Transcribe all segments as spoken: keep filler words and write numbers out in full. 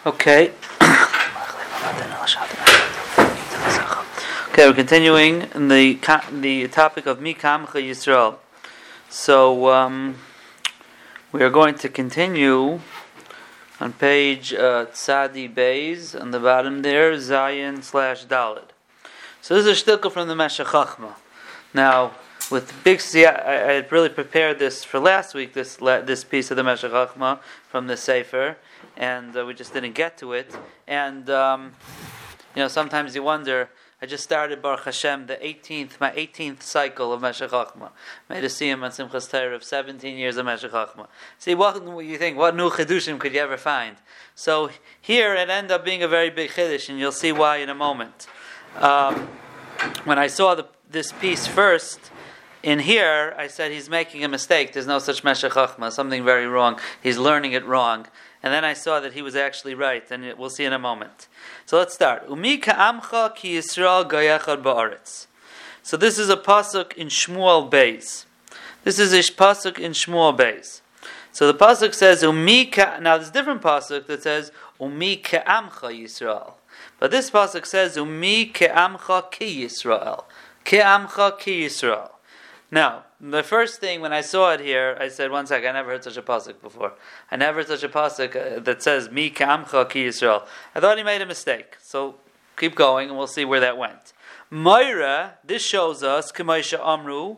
Okay. Okay, we're continuing in the the topic of Mi Ka'amcha Yisrael. So um, we are going to continue on page uh, Tzadi Beis on the bottom there, Zayin slash Daled. So this is a shtilka from the Meshech Chachma. Now, with big, see, I, I had really prepared this for last week. This this piece of the Meshech Chachma from the Sefer, and uh, we just didn't get to it. And um, you know, sometimes you wonder. I just started Baruch Hashem the eighteenth, my eighteenth cycle of Meshech Chachma. Made a siyum on Simchas Torah of seventeen years of Meshech Chachma. See, what you think? What new chidushim could you ever find? So here it ended up being a very big chiddush, and you'll see why in a moment. Um, when I saw the, this piece first. In here, I said he's making a mistake. There's no such Meshech Chachma. Something very wrong. He's learning it wrong. And then I saw that he was actually right, and it, we'll see in a moment. So let's start. Umi ka'amcha ki Yisrael gayachad ba'aretz. So this is a pasuk in Shmuel Beis. This is a pasuk in Shmuel Beis. So the pasuk says Umi ka. Now there's a different pasuk that says Umi ka'amcha Yisrael, but this pasuk says Umi ka'amcha ki Yisrael. Ka'amcha ki Yisrael. Now, the first thing when I saw it here, I said, one sec, I never heard such a pasuk before. I never heard such a pasuk uh, that says, Mi ka'amcha ki Yisrael. I thought he made a mistake. So, keep going and we'll see where that went. Moira, this shows us, K'maisha Amru,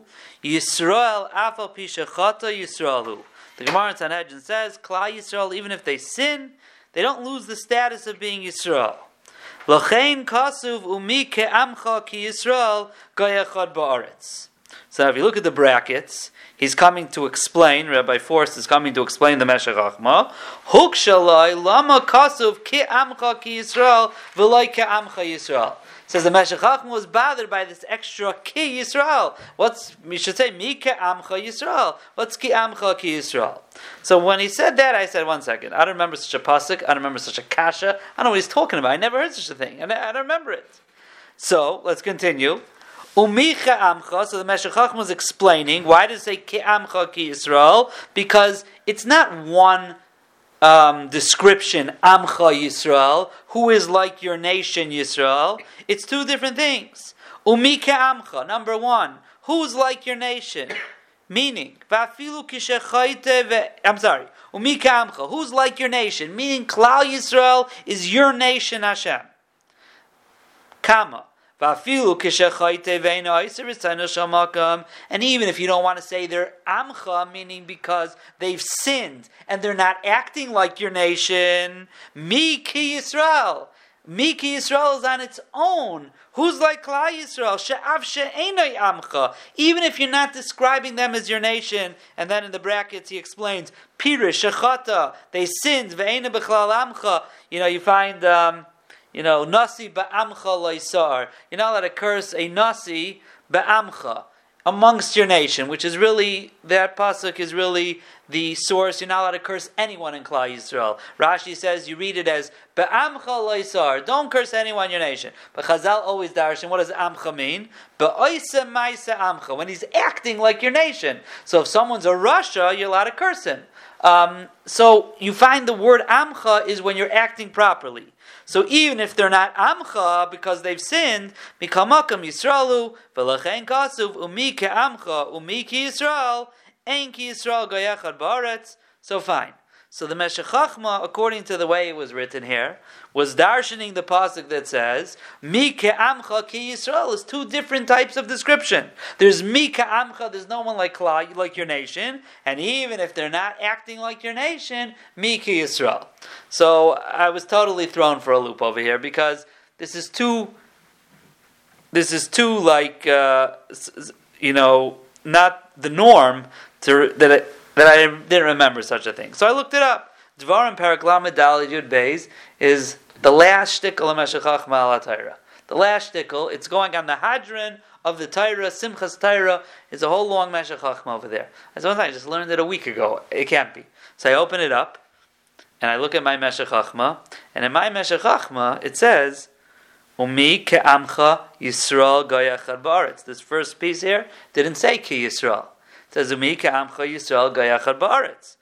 Yisrael afal pisha chata Yisraelu. The Gemara in Sanhedrin says, Klal Yisrael, even if they sin, they don't lose the status of being Yisrael. L'chein kasuv umi ka'amcha ki Yisrael gayachad ba'aretz. So if you look at the brackets, he's coming to explain, Rabbi Forst is coming to explain the Meshech Chachma. Huk shalai lama kasuv ki amcha ki Yisrael v'loi ki amcha Yisrael. Says the Meshech Chachma was bothered by this extra ki Yisrael. What's, we should say, mi ki amcha Yisrael. What's ki amcha ki Yisrael? So when he said that, I said, one second, I don't remember such a pasuk, I don't remember such a kasha, I don't know what he's talking about, I never heard such a thing, and I, I don't remember it. So, let's continue. Umi ka'amcha, so the Meshech Chachma was explaining, why does it say ka'amcha ki Yisrael? Because it's not one um, description, amcha Yisrael, who is like your nation Yisrael. It's two different things. Umi ka'amcha, number one, who's like your nation? Meaning, va'afilu kishechayte ve, I'm sorry, umi ka'amcha, who's like your nation? Meaning, Klal Yisrael is your nation Hashem. Kama. And even if you don't want to say they're amcha, meaning because they've sinned and they're not acting like your nation, mi ki Yisrael. Mi ki Yisrael is on its own. Who's like Klal Yisrael? She'av she'enoi amcha. Even if you're not describing them as your nation, and then in the brackets he explains, pirish, shechata, they sinned, ve'ena b'chlal amcha. You know, you find... Um, You know, nasi ba'amcha loisar. You're not allowed to curse a nasi ba'amcha amongst your nation, which is really, that pasuk is really the source. You're not allowed to curse anyone in Klal Yisrael. Rashi says you read it as ba'amcha loisar. Don't curse anyone in your nation. But Chazal always darshan, what does amcha mean? Ba'oisa ma'isa amcha. When he's acting like your nation. So if someone's a Russia, you're allowed to curse him. Um, so you find the word amcha is when you're acting properly. So even if they're not amcha because they've sinned, mikamakam Yisraelu v'lachein kasuv umi ke amcha umi ki Yisrael ein ki Yisrael gayachad ba'aretz. So fine. So the Meshech Chachma, according to the way it was written here, was darshaning the pasuk that says mi ke amcha ki Yisrael is two different types of description. There's mi ke amcha, there's no one like like your nation, and even if they're not acting like your nation, mi ki Yisrael. So I was totally thrown for a loop over here because this is too, this is too like uh, you know not the norm to that. It, that I didn't remember such a thing. So I looked it up. Dvarim Parak Lamed Daled Yud Beis is the last shtickle of Meshech Chachma ala Torah. The last shtickle, it's going on the Hadron of the Torah, Simchas Torah. It's a whole long Meshech Chachma over there. I said, I just learned it a week ago. It can't be. So I open it up, and I look at my Meshech Chachma, and in my Meshech Chachma, it says, Umi ke'amcha Yisrael gayachad ba'aretz. This first piece here didn't say ki Yisrael. It says, Umi ka'amcha Yisrael gayachad ba'aretz.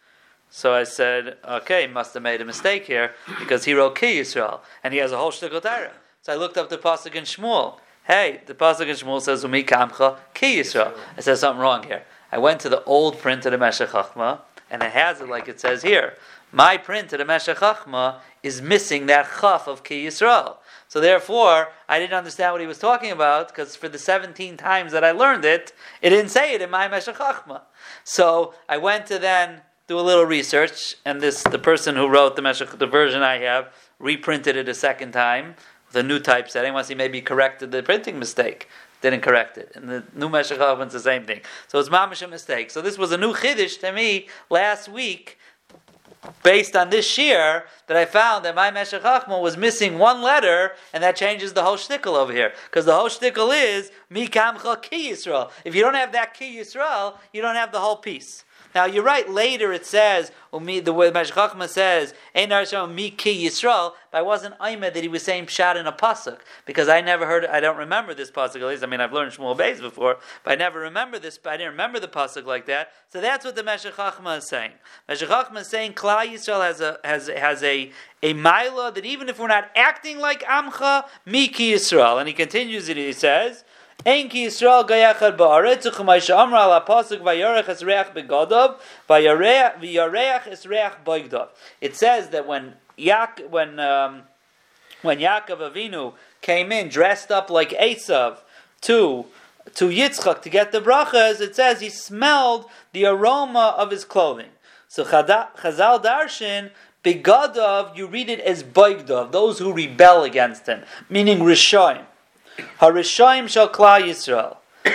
So I said, okay, must have made a mistake here because he wrote Ki Yisrael and he has a whole shtickle Torah. So I looked up the pasuk in Shmuel. Hey, the pasuk in Shmuel says Umi Kamcha Ki Yisrael. I said something wrong here. I went to the old print of the Meshech Chochmah and it has it like it says here. My print of the Meshech Chochmah is missing that chaf of Ki Yisrael. So therefore, I didn't understand what he was talking about because for the seventeen times that I learned it, it didn't say it in my Meshech Chochmah. So I went to then do a little research, and this the person who wrote the Meshech, the version I have, reprinted it a second time with a new typesetting. Once he maybe corrected the printing mistake, didn't correct it. And the new Meshech Chochmah is the same thing. So it's mamish a mistake. So this was a new chiddush to me last week, based on this shir, that I found that my Meshech Chochmah was missing one letter, and that changes the whole shtickle over here. Because the whole shtickle is Mi Kamcha Ki Yisrael. If you don't have that Ki Yisrael, you don't have the whole piece. Now you're right. Later it says, the way Meshech Chochmah says, "Ein Arsham Mi Ki Yisrael." But I wasn't aimed that he was saying pshat in a pasuk because I never heard. I don't remember this pasuk. At least I mean I've learned Shmuel Beis before, but I never remember this. But I didn't remember the pasuk like that. So that's what the Meshech Chochmah is saying. Meshech Chochmah is saying Klal Yisrael has a has has a a mila that even if we're not acting like Amcha, Mi Ki Yisrael, and he continues it. He says. Ein ki Yisrael gayachad ba'aretz u'chumaysha amra ala pasuk vayarech es reach begodov v'yareach es reach boigdov. It says that when Yaak, when um, when Yaakov Avinu came in dressed up like Esav to to Yitzchak to get the brachas, it says he smelled the aroma of his clothing. So Chazal Darshan begodov, you read it as boigdov, those who rebel against him, meaning Rishoim. Harishaim shall Klal Yisrael.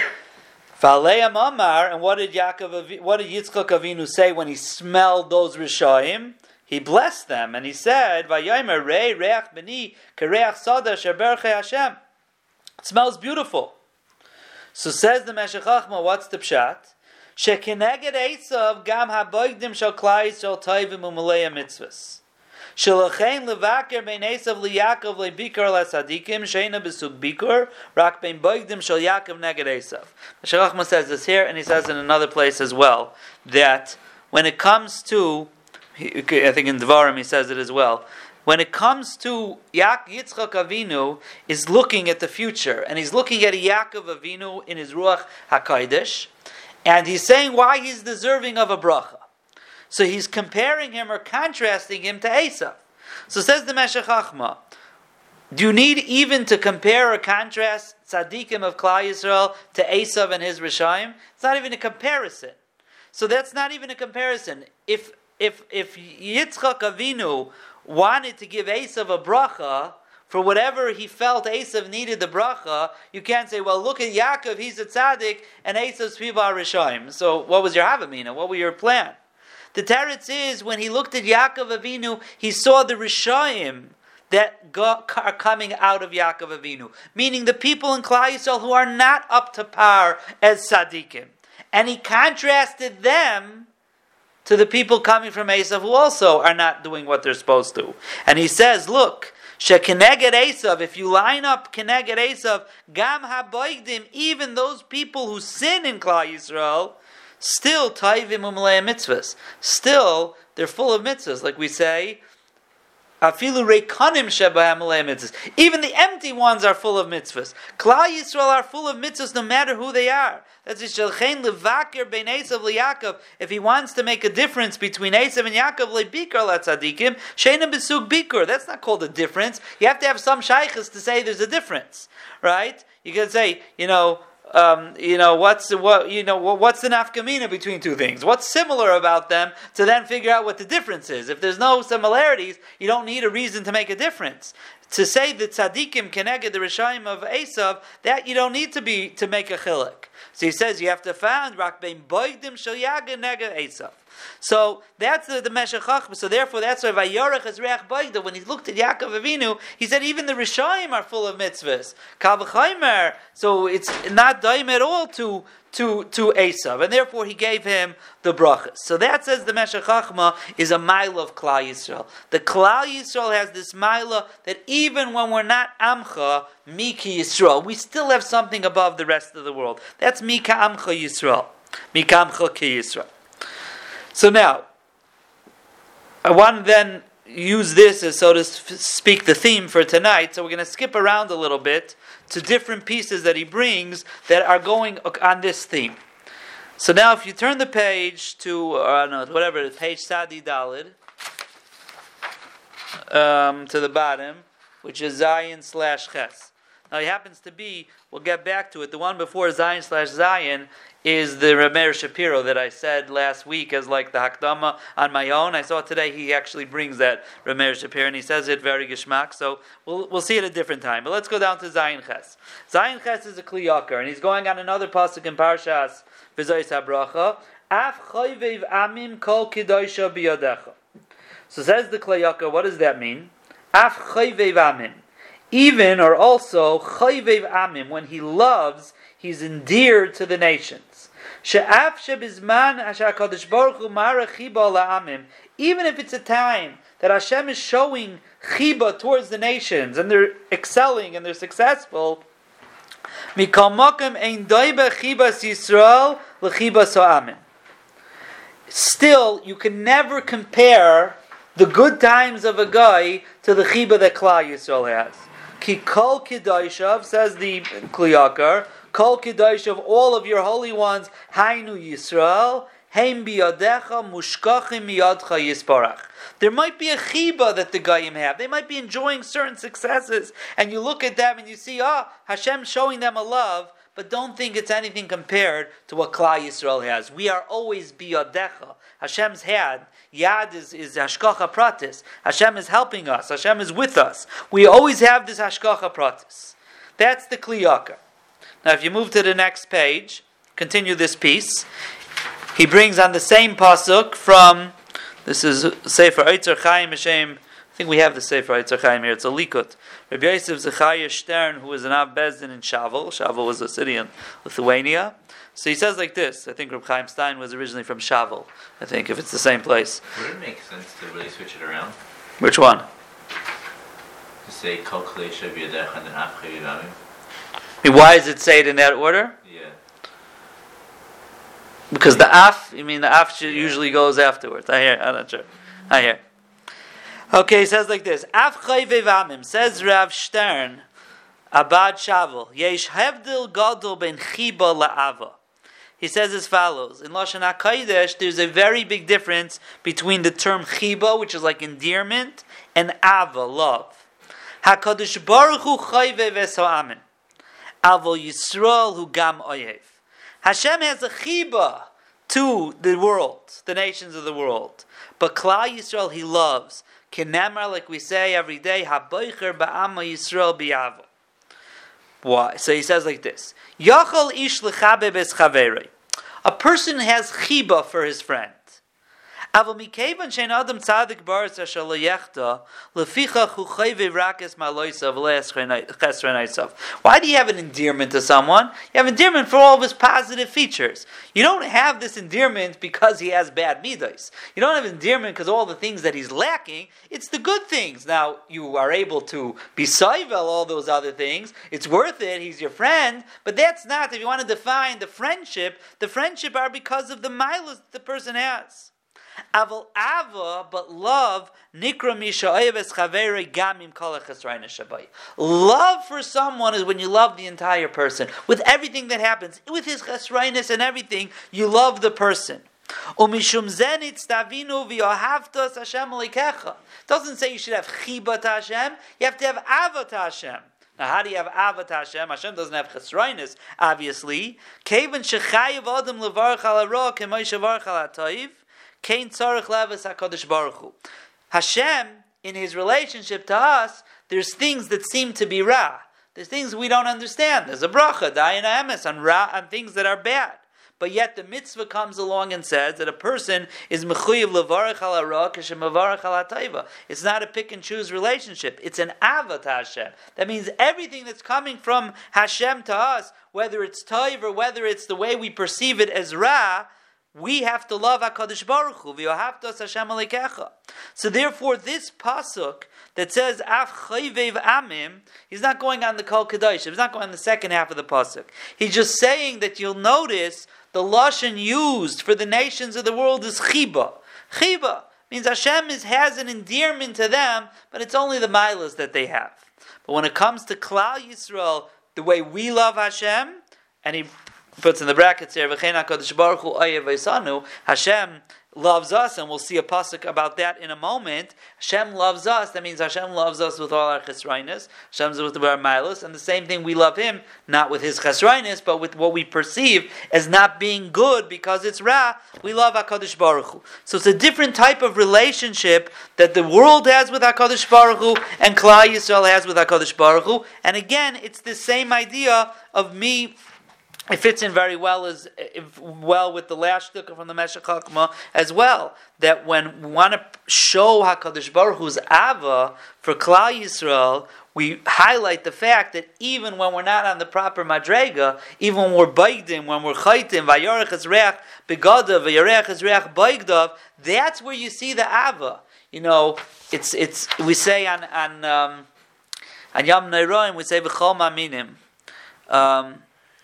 V'aleim Amar, and what did Yaakov, what did Yitzchak Avinu say when he smelled those Rishaim? He blessed them, and he said, "Vayomer rei reach beni kereach sada sheberchei Hashem." It smells beautiful. So says the Meshech Chochmah, what's the pshat? Shekineged Esav gam haboigdim shall Klal Yisrael toivim u'malei mitzvos. Shelachein levaker bein Esav liYaakov lebikar lesadikim sheina besug bikar rak bein boigdim shel Yaakov neged Esav. Meshech Chochmah says this here, and he says in another place as well that when it comes to, I think in Devarim he says it as well. When it comes to Yitzchak Avinu is looking at the future, and he's looking at Yaakov Avinu in his Ruach HaKodesh, and he's saying why he's deserving of a bracha. So he's comparing him or contrasting him to Esav. So says the Meshech Chochmah, do you need even to compare or contrast tzaddikim of Klal Yisrael to Esav and his Rishaim? It's not even a comparison. So that's not even a comparison. If if if Yitzchak Avinu wanted to give Esav a bracha for whatever he felt Esav needed the bracha, you can't say, well, look at Yaakov, he's a tzaddik, and Esav's people are Rishaim. So what was your havamina? What was your plan? The teretz is, when he looked at Yaakov Avinu, he saw the Rishaim that are coming out of Yaakov Avinu, meaning the people in Klal Yisrael who are not up to par as tzaddikim. And he contrasted them to the people coming from Esav who also are not doing what they're supposed to. And he says, look, shekeneged Esav, if you line up keneged Esav, gam haboigdim, even those people who sin in Klal Yisrael, still taivim u'malei mitzvahs. Still, they're full of mitzvahs. Like we say, afilu reikanim shebahem malei mitzvahs. Even the empty ones are full of mitzvahs. Klal Yisrael are full of mitzvahs no matter who they are. That's it. Shelchein levaker bein Esav leYaakov. If he wants to make a difference between Esav and Yaakov, lebikar latzadikim sheina besug bikar. That's not called a difference. You have to have some shaykhs to say there's a difference, right? You can say, you know. Um, you know what's what you know what's the nafkamina between two things? What's similar about them to then figure out what the difference is? If there's no similarities, you don't need a reason to make a difference. To say that tzaddikim keneged the Rishaim of Esav, that you don't need to be to make a chilek. So he says you have to find rak bein boigdim shel Yaakov neged Esav. So that's the, the Meshech Chochmah. So therefore, that's why Vayarech es reach boigdov. When he looked at Yaakov Avinu, he said even the Rishaim are full of mitzvahs. Kal v'chaimer. So it's not daim at all to to to Esav, and therefore he gave him the brachas. So that says the Meshech Chochmah is a mila of Klal Yisrael. The Klal Yisrael has this mila that even when we're not Amcha Miki Yisrael, we still have something above the rest of the world. That's Mika Amcha Yisrael, Mika Amcha Ki Yisrael. So now, I want to then use this as, so to speak, the theme for tonight. So we're going to skip around a little bit to different pieces that he brings that are going on this theme. So now if you turn the page to, or I don't know, whatever, page Sadi Dalid, um, to the bottom, which is Zion slash Ches. Now it happens to be, we'll get back to it, the one before Zion slash Zion is the Rameir Shapiro that I said last week as like the Hakdama on my own. I saw today he actually brings that Rameir Shapiro and he says it very geschmack, so we'll we'll see it at a different time. But let's go down to Zion Ches. Zion Ches is a Kli Yakar, and he's going on another pasuk in Parshas V'Zois HaBracha, Af Chayvev Amim Kol Kedoisha Biyadecha. So says the Kli Yakar, what does that mean? Af Chayvev Amim. Even or also Chayvev Amim, when he loves, he's endeared to the nations. She'af shebizman asher HaKadosh Baruch Hu mara chiba la'amim. Even if it's a time that Hashem is showing chiba towards the nations and they're excelling and they're successful, mikol makom ein doiba chibas Yisrael l'chibas ha'amim. Still, you can never compare the good times of a guy to the chiba that Klal Yisrael has. Ki kol kedaishav, says the Kli Yakar, kol kedaishav of all of your holy ones, hainu Yisrael, heim biyadecha mushkachim miyadcha yisparach. There might be a chiba that the Goyim have. They might be enjoying certain successes, and you look at them and you see, ah, oh, Hashem showing them a love, but don't think it's anything compared to what Klal Yisrael has. We are always biyadecha. Hashem's had. Yad is, is hashkacha pratis. Hashem is helping us. Hashem is with us. We always have this hashkacha pratis. That's the Kli Yakar. Now if you move to the next page, continue this piece, he brings on the same pasuk from, this is Sefer Eitzer Chaim Hashem, I think we have the Sefer Eitzer Chaim here, it's a Likut. Rabbi Yosef Zechariah Stern, who was an Av Bezdin in Shavel, Shavel was a city in Lithuania. So he says like this, I think Reb Chaim Stein was originally from Shavel, I think, if it's the same place. Would it make sense to really switch it around? Which one? To say Kol Kalesha B'Yadech and then Af Chayivamim? I mean, why does it say it in that order? Yeah. Because the Af, you mean the Af usually goes afterwards. I hear, I'm not sure. I hear. Okay, he says like this, Af Chayivamim, says Rav Stern, Abad Shavel, Yesh Hevdil Gadol Ben Chiba La'ava. He says as follows, in Lashon HaKodesh, there's a very big difference between the term chiba, which is like endearment, and ava, love. HaKadosh Baruch Hu chayvev es ha'amin. Avo Yisrael hu gam oyev. Hashem has a chiba to the world, the nations of the world. But Klal Yisrael he loves. Kenemar, like we say every day, haboicher ba'ama Yisrael bi'avo. Why? So he says like this, Yachal ish lechabe es chaverei. A person has chiba for his friend. Aval mikevan shein adam tzadik baris asher lo yechta lefichach hu chayve rakes maloisav le'eschrenaisav. Why do you have an endearment to someone? You have endearment for all of his positive features. You don't have this endearment because he has bad midos. You don't have endearment because all the things that he's lacking. It's the good things. Now you are able to be soivel all those other things. It's worth it. He's your friend, but that's not. If you want to define the friendship, the friendship are because of the milos that the person has. Aval ava, but love, nikra misha'ev es chavere gamim kol chesrayna shabai. Love for someone is when you love the entire person. With everything that happens, with his chesrayness and everything, you love the person. Umishum zenit stavinu v'yohavtos Hashem leikecha. Doesn't say you should have chiba to Hashem, you have to have ava to Hashem. Now, how do you have ava to Hashem? Hashem doesn't have chesrayness, obviously. Kevan shechayev adam levarach al hara k'may shevarach al ha'toiv. Kain tzarich leves HaKadosh Baruch Hu. Hashem, in His relationship to us, there's things that seem to be ra. There's things we don't understand. There's a bracha, da'ina emes, on ra, on things that are bad. But yet the mitzvah comes along and says that a person is mechuyev levarach al hara kashem mevarach al hatayva. It's not a pick and choose relationship. It's an ava to Hashem. That means everything that's coming from Hashem to us, whether it's tayv or whether it's the way we perceive it as ra, we have to love HaKadosh Baruch Hu. V'yohavtos Hashem aleikecha. So therefore, this pasuk that says Af chayvev amim, he's not going on the Kol Kedosh. He's not going on the second half of the pasuk. He's just saying that you'll notice the lashon used for the nations of the world is chiba. Chiba. means Hashem is, has an endearment to them, but it's only the milas that they have. But when it comes to Klal Yisrael, the way we love Hashem, and he puts in the brackets here, V'chein HaKadosh Baruch Hu oyev eisanu, Hashem loves us, and we'll see a pasuk about that in a moment. Hashem loves us. That means Hashem loves us with all our chesroinus. Hashem's with our milas, and the same thing, we love Him not with His chesroinus, but with what we perceive as not being good because it's ra. We love Hakadosh Baruch Hu. So it's a different type of relationship that the world has with Hakadosh Baruch Hu and Klal Yisrael has with Hakadosh Baruch Hu. And again, it's the same idea of me. It fits in very well as well with the last shtukah from the Meshech Chokmah as well. That when we want to show Hakadosh Baruch Hu's ava for Klal Yisrael, we highlight the fact that even when we're not on the proper madrega, even when we're baigdim, when we're chaytim, vayarech ezreach begadav, vayarech ezreach baigdav, that's where you see the ava. You know, it's it's we say on on um, on Yom Neiroim, we say v'chol maminim. Um,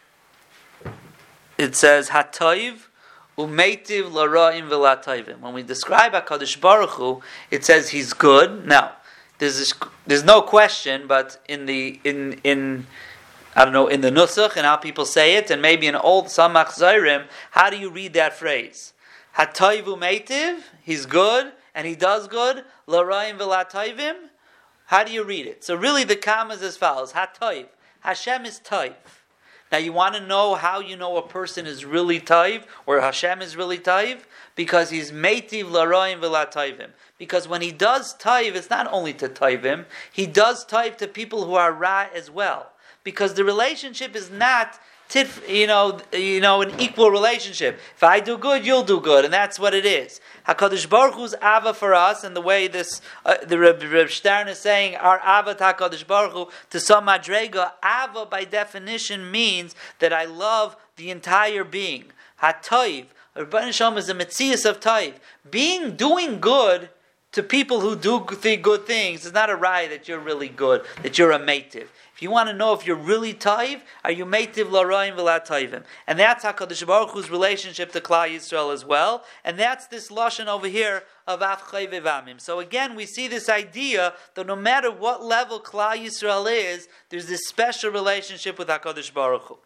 It says Hatoiv umeitiv laraim v'latayvim. When we describe HaKadosh Baruch Hu, it says He's good. Now, there's this, there's no question, but in the in in I don't know in the nusach and how people say it, and maybe in old Samach Zayrim, how do you read that phrase? Hatoiv umeitiv, He's good and He does good. Laraim v'latayvim. How do you read it? So really, the comma is as follows: Hatoiv, Hashem is toiv. Now you want to know how you know a person is really taiv, or Hashem is really taiv? Because he's meitiv l'roim v'latayvim. Because when he does taiv, it's not only to taivim, he does taiv to people who are ra as well. Because the relationship is not tit, you know, you know, an equal relationship. If I do good, you'll do good, and that's what it is. HaKadosh Baruch Hu's ava for us, and the way this uh, the Reb, Reb Stern is saying, our ava to HaKadosh Baruch Hu, to some madrega, ava by definition means that I love the entire being. HaToiv, Rebbeinu Shalom is a metzias of Toiv. Being, doing good to people who do good things is not a raya that you're really good, that you're a meitiv. If you want to know if you're really taiv, are you meitiv l'roim v'latayvim? And that's HaKadosh Baruch Hu's relationship to Klal Yisrael as well. And that's this lashon over here of afchay v'vamim. So again, we see this idea that no matter what level Klal Yisrael is, there's this special relationship with HaKadosh Baruch Hu.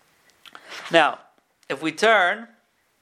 Now, if we turn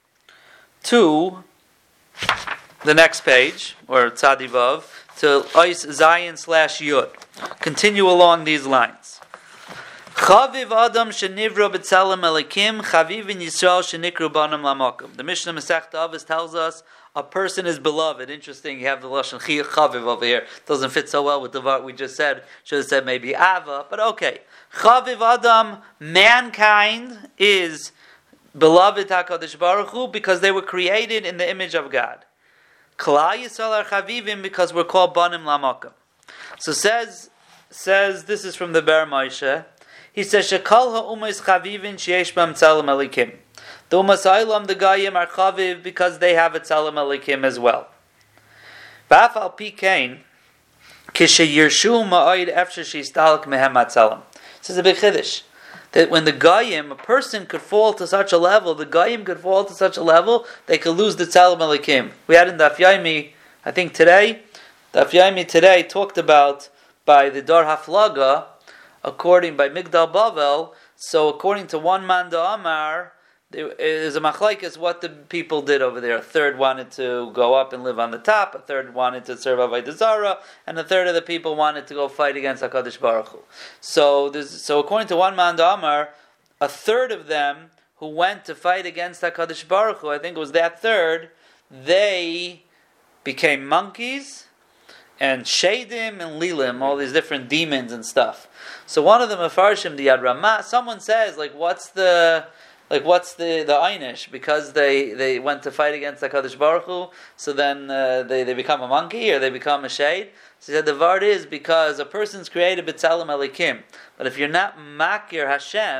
to the next page, or Tzadi Vav, to Ois Zayin slash Yud. Continue along these lines. Chaviv Adam shenivra b'tzelem elikim, chaviv in Yisrael shenikru banam lamakom. The Mishnah Masechta Avos tells us a person is beloved. Interesting, you have the lashon chaviv over here. Doesn't fit so well with the word we just said. Should have said maybe ava, but okay. Chaviv Adam, mankind is beloved HaKadosh Baruch Hu because they were created in the image of God. Klal Yisrael are chavivim because we're called banim lamakom. So says says this is from the Ber Moshe. He says shekol ha'umas chavivin sheyesh b'am tzelem elikim. The umas ha'olam the gayim are chaviv because they have a tzelem elikim as well. Ba'af al pi kain kisheyirshu ma'oid efshe sheistalek mehem hatzelem. This is a big chiddush. That when the Goyim, a person could fall to such a level, the Goyim could fall to such a level, they could lose the Tzelem Elikim. We had in Daf Yomi, I think today, Daf Yomi today talked about by the Dor Haflaga, according by Migdal Bavel. So according to one man da Amar, there is a machlaikas what the people did over there. A third wanted to go up and live on the top, a third wanted to serve Avodah Zarah, and a third of the people wanted to go fight against HaKadosh Baruch Hu. So, so according to one man da Amar, a third of them who went to fight against HaKadosh Baruch Hu, I think it was that third, they became monkeys and Shadim and Lilim, all these different demons and stuff. So one of them, Mefarshim, the Yad Ramah, someone says, like, what's the... Like, what's the, the einish? Because they, they went to fight against HaKadosh Baruch Hu, so then uh, they, they become a monkey, or they become a shade? So he said, the vart is because a person's created b'tzelem elikim. But if you're not makir Hashem, if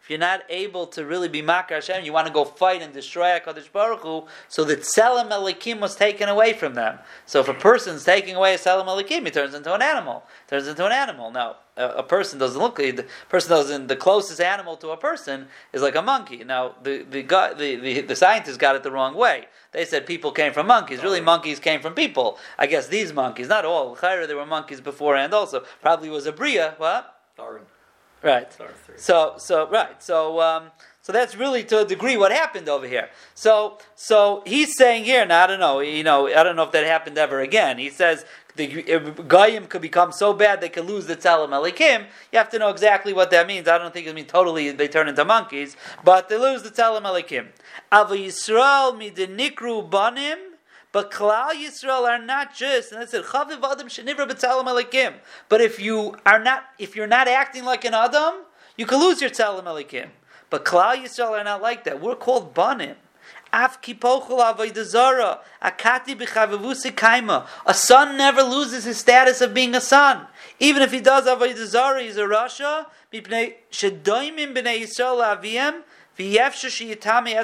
if you're not able to really be Makar Hashem, you want to go fight and destroy HaKadosh Baruch Hu, so the Tselem Elikim was taken away from them. So if a person's taking away a Tselem Elikim, he turns into an animal. Turns into an animal. Now, a, a person doesn't look, the person doesn't, the closest animal to a person is like a monkey. Now, the the, guy, the, the, the scientists got it the wrong way. They said people came from monkeys. Really, monkeys came from people. I guess these monkeys, not all. There were monkeys beforehand also. Probably was a Bria. What? Darwin. Right. So, so right. So, um, so that's really to a degree what happened over here. So, so he's saying here. Now I don't know. You know, I don't know if that happened ever again. He says the Goyim could become so bad they could lose the Tzelem Elikim. You have to know exactly what that means. I don't think it means totally they turn into monkeys, but they lose the Tzelem Elikim. Av Yisrael midenikru banim. But Klal Yisrael are not just, and I said, Chaviv Adam shenivra b'tzelem elikim. But if you are not, if you're not acting like an Adam, you can lose your tzelem elikim. But Klal Yisrael are not like that. We're called banim. Af kipochel avodah zara, akati b'chavivusi kaima. A son never loses his status of being a son, even if he does avodah zara. He's a rasha. Mipnei shedoimim b'nei Yisrael aviem. And this is a big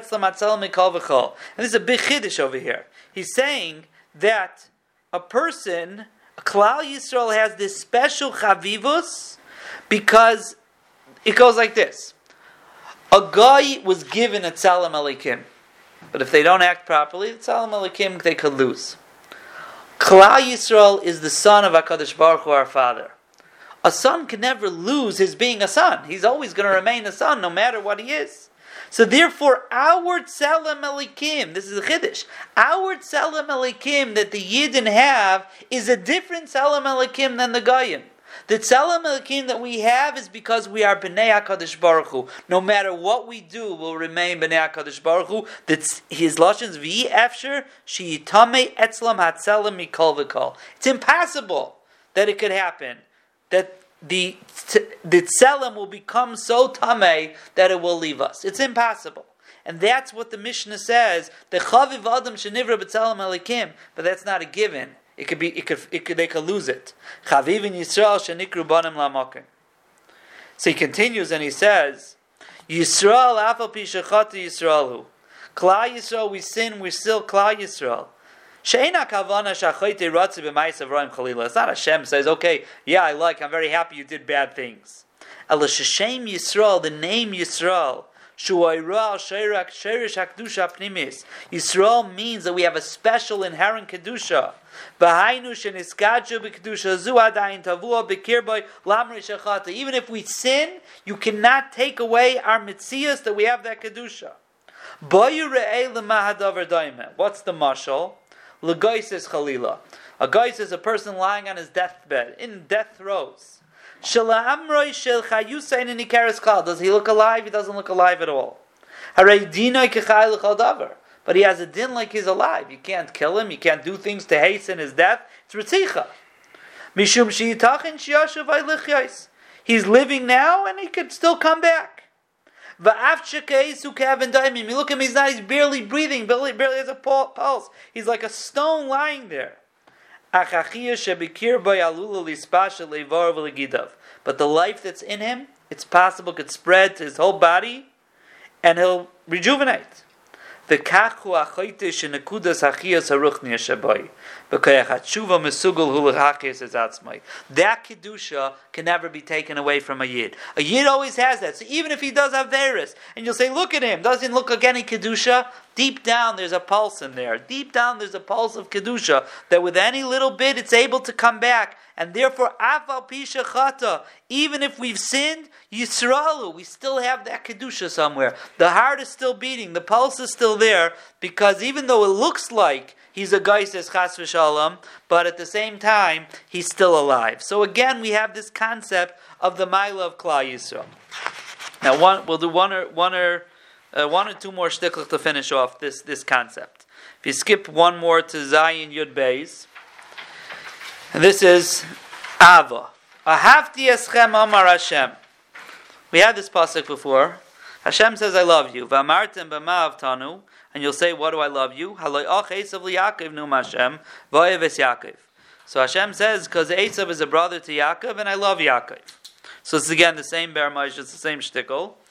chiddush over here. He's saying that a person, a Klal Yisrael, has this special chavivus because it goes like this. A guy was given a tzelem elikim, but if they don't act properly, the tzelem elikim they could lose. Klal Yisrael is the son of HaKadosh Baruch Hu, our Father. A son can never lose his being a son. He's always going to remain a son, no matter what he is. So therefore, our Tzelem Elikim, this is a Chiddush, our Tzelem Elikim that the Yidden have is a different Tzelem Elikim than the Goyim. The Tzelem Elikim that we have is because we are B'nai HaKadosh Baruch Hu. No matter what we do, we'll remain B'nai HaKadosh Baruch Hu. That's his Lashon's V'yi Efsher, She'yitamei Etzlam HaTzelem Mikol V'kol. It's impossible that it could happen, that the the tzelem will become so tamei that it will leave us. It's impossible. And that's what the Mishnah says, the chaviv adam shenivra b'tzelem elikim, but that's not a given. It could be, it could, it could, they could lose it. Chaviv in Yisrael shenikru banim lamakim. So he continues and he says, Yisrael afal pi shechata Yisraelu. Klal Yisrael, we sin, we're still Klal Yisrael. She'ena kavana shachoyte ratzi b'ma'asav roim chalila. It's not Hashem says, okay, yeah, I like, I'm very happy you did bad things. Ela sheshem Yisrael, the name Yisrael, shuayra sheirak sheirish hakdusha pnimis. Yisrael means that we have a special inherent kedusha. B'hainu sheniskadju b'kedusha zu adayin tavua b'kirbay lamri shechata. Even if we sin, you cannot take away our mitzias that we have that kedusha. Boyu re'ei l'mahadavar daimeh. What's the mashal? L'goy says Chalila. A guy is a person lying on his deathbed, in death throes. Does he look alive? He doesn't look alive at all. But he has a din like he's alive. You can't kill him. You can't do things to hasten his death. It's ritzicha. He's living now and he could still come back. You look at him, he's not, he's barely breathing, barely, barely has a pulse. He's like a stone lying there. But the life that's in him, it's possible, could spread to his whole body, and he'll rejuvenate. That kedusha can never be taken away from a yid. A yid always has that. So even if he does have virus, and you'll say, look at him, doesn't look like any kedusha. Deep down, there's a pulse in there. Deep down, there's a pulse of kedusha that with any little bit, it's able to come back. And therefore, afal pisha chata, even if we've sinned, Yisraelu, we still have that kedusha somewhere. The heart is still beating, the pulse is still there, because even though it looks like he's a guy says chas v'shalom, but at the same time, he's still alive. So again, we have this concept of the Maila of Klal Yisrael. Now, one, we'll do one or one or uh, one or two more shtickles to finish off this this concept. If you skip one more to Zayin Yud Beis. And this is Ava. Ahavti eschem amar Hashem. We had this pasuk before. Hashem says, I love you. V'amartem b'ma'av tanu. And you'll say, what do I love you? Haloi ach Esav liYaakov num Hashem. V'oyeves Yaakov. So Hashem says, because Esav is a brother to Yaakov, and I love Yaakov. So it's again the same Ber Moshe, it's the same shtickle.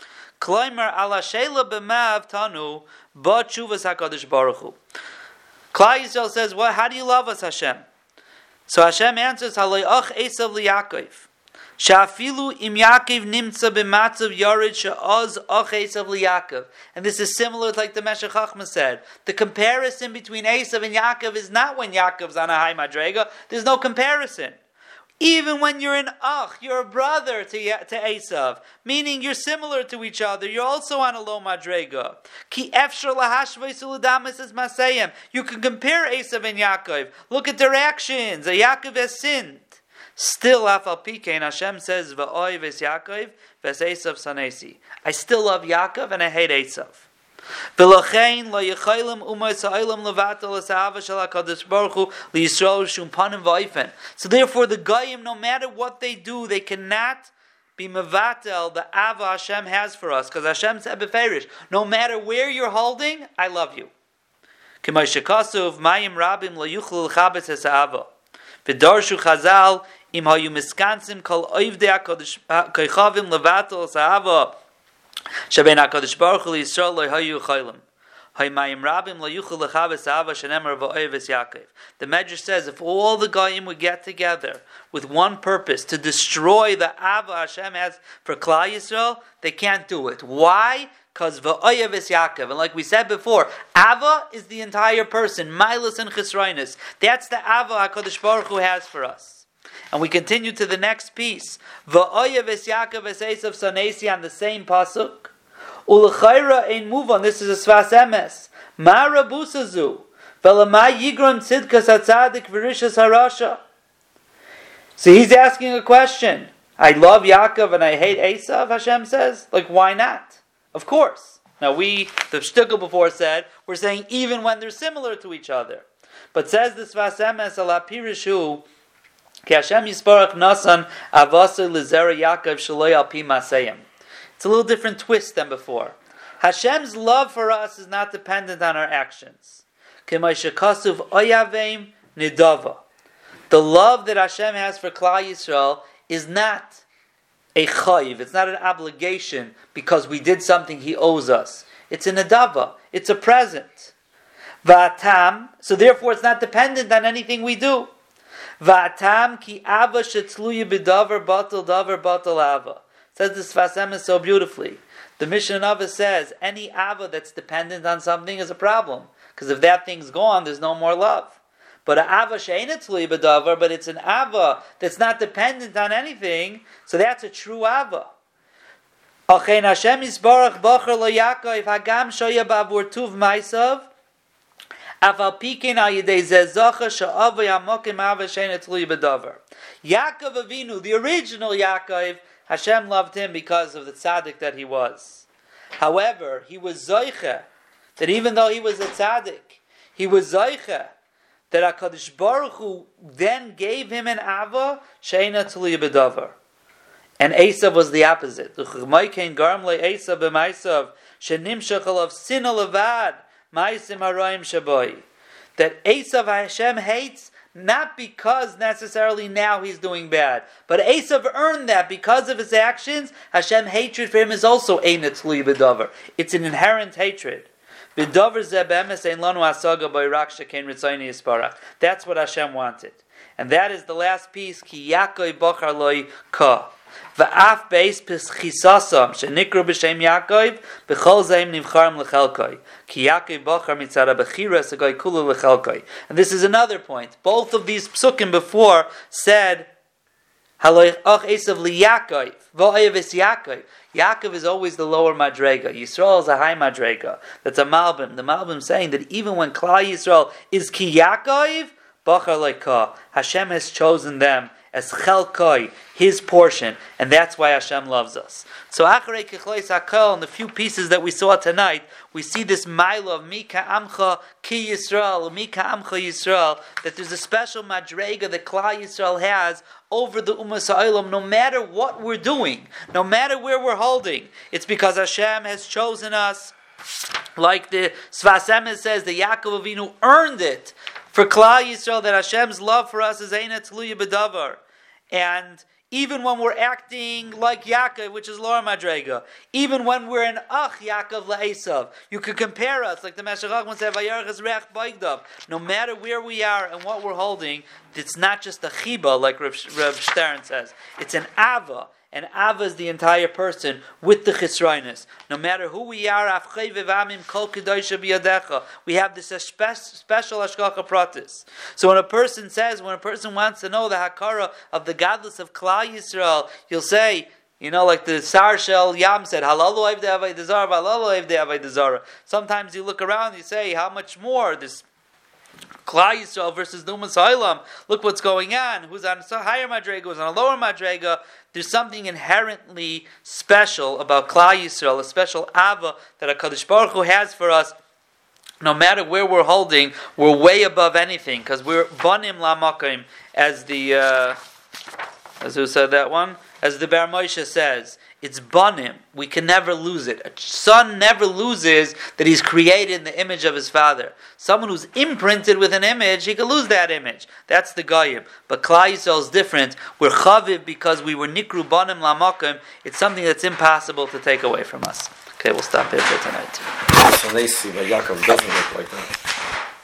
Kloimer ala sheila b'mav tanu ba tshuvas HaKadosh Baruch Hu. Klal Yisrael says, "What? How do you love us, Hashem?" So Hashem answers, "Haloi ach Esav liYaakov, she'afilu im Yaakov nimtza b'matzav yared she'oz ach Esav liYaakov." And this is similar, like the Meshech Chochmah said. The comparison between Esav and Yaakov is not when Yaakov's on a high madrega. There's no comparison. Even when you're an ach, you're a brother to, to Esav, meaning you're similar to each other, you're also on a low madrega. Ki efshar lahashvei suludamis es masayim. You can compare Esav and Yaakov. Look at their actions. Yaakov has sinned. Still, afal pikein, Hashem says, v'oi ves Yaakov, ves Esav sanesi. I still love Yaakov and I hate Esav. V'lochein lo yechaylim umas ha'olam levatel esahava shel HaKadosh Baruch Hu liyisrael shum panim v'oifen. So therefore the Goyim, no matter what they do, they cannot be mevatel the ava Hashem has for us. Because Hashem said beferish, no matter where you're holding, I love you. K'may shekasuv mayim rabim lo yuchlu l'chabes esahava. V'darshu chazal im hayu miskansim kol oivdei HaKadosh koichavim levatel esahava. Shabein HaKadosh Baruch Hu Yisrael lo hayu chaylim. Haymayim rabim lo yuchel lechavas ava shenemar va'oives Yaakov. The Medrash says if all the Goyim would get together with one purpose to destroy the ava Hashem has for Klal Yisrael, they can't do it. Why? Because va'oives Yaakov. And like we said before, ava is the entire person, milus and chisroinus. That's the ava HaKadosh Baruch Hu has for us. And we continue to the next piece. Va'oyev es Yaakov es Esav sanesi on the same pasuk. U'lechayra ein move on. This is a svas emes. Ma rabusazu. V'lama yigron tzidkas hatzadik v'rishas harasha. So he's asking a question. I love Yaakov and I hate Esav, Hashem says. Like, why not? Of course. Now we, the shtickle before said, we're saying even when they're similar to each other. But says the svas emes ala pirishu, Ki Hashem Yisbarach Nasan Avasa Lizera Yaakov Shaloi Al Pi Masayim. It's a little different twist than before. Hashem's love for us is not dependent on our actions. K'may shekasuv Oyavim Nidava. The love that Hashem has for Klal Yisrael is not a chayiv. It's not an obligation because we did something He owes us. It's a nidava. It's a present. Va'atam. So therefore, it's not dependent on anything we do. Va'atam ki ava shetzluya b'davar batal davar batal ava. Says this Sfas Emes so beautifully. The Mishnah Nava says any ava that's dependent on something is a problem. Because if that thing's gone, there's no more love. But an ava she'ena tzluya b'davar, but it's an ava that's not dependent on anything, so that's a true ava. Achein Hashem Yisbarach Bachar lo Yaakov hagam shoya b'avur tuv maisav. Yaakov Avinu, the original Yaakov, Hashem loved him because of the tzaddik that he was. However, he was zoiche, that even though he was a tzaddik, he was zoiche, that HaKadosh Baruch Hu then gave him an ava, she'ena tluya b'davar. And Esav was the opposite. That Esav Hashem hates not because necessarily now he's doing bad, but Esav earned that because of his actions. Hashem hatred for him is also ein tzluy b'davar. It's an inherent hatred. B'davar zeh be'emes ein lanu asaga b'yirak shekein ritzayni yisparach. That's what Hashem wanted, and that is the last piece. Ki Yaakov bachar loy ka. Va'af beis p'chisasam shenikru b'shem Yaakov b'chol zaim nivcharim lechelkoi ki Yaakov bachar mitzara b'chira segoi kulu lechelkoi. And this is another point. Both of these psukim before said haloich ach Esav liYaakov v'oyev es Yaakov. Yaakov is always the lower madrega. Yisrael is a high madrega. That's a malbim. The malbim saying that even when Klal Yisrael is ki Yaakov bachar loika, Hashem has chosen them as chelkoi, his portion, and that's why Hashem loves us. So acharei kechleis hakol, in the few pieces that we saw tonight, we see this mila of Mika Amcha Ki Yisrael, Mika Amcha Yisrael, that there's a special madrega that Klal Yisrael has over the Umas Ha'olam, no matter what we're doing, no matter where we're holding. It's because Hashem has chosen us, like the Sfas Emes says, the Yaakov Avinu earned it for Klal Yisrael, that Hashem's love for us is Eina Tluya B'davar. And even when we're acting like Yaakov, which is Lower Madrega, even when we're an Ach Yaakov LaEsav, you could compare us, like the Meshech Chochmah said, Vayarchas Reach Baigdav. No matter where we are and what we're holding, it's not just a chiba, like Reb, Reb Stern says. It's an ava. And Ava is the entire person with the chisroinus. No matter who we are, we have this special hashgacha pratis. So when a person says, when a person wants to know the hakara of the godless of Klal Yisrael, he'll say, you know, like the Sar Shel Yam said, Halalu Avdei Avodah Zarah, Halalu Avdei Avodah Zarah. Sometimes you look around and you say, how much more this Klal Yisrael versus Numas Ha'olam. Look what's going on. Who's on a higher madrega? Who's on a lower madrega? There's something inherently special about Klal Yisrael, a special ava that HaKadosh Baruch Hu has for us. No matter where we're holding, we're way above anything because we're banim lamakim, as the uh, as who said that one, as the Bar Moshe says. It's banim. We can never lose it. A son never loses that he's created in the image of his father. Someone who's imprinted with an image, he can lose that image. That's the goyim. But Klal Yisrael is different. We're chaviv because we were nikru banim lamakim. It's something that's impossible to take away from us. Okay, we'll stop here for tonight. So they see that Yaakov doesn't look like that.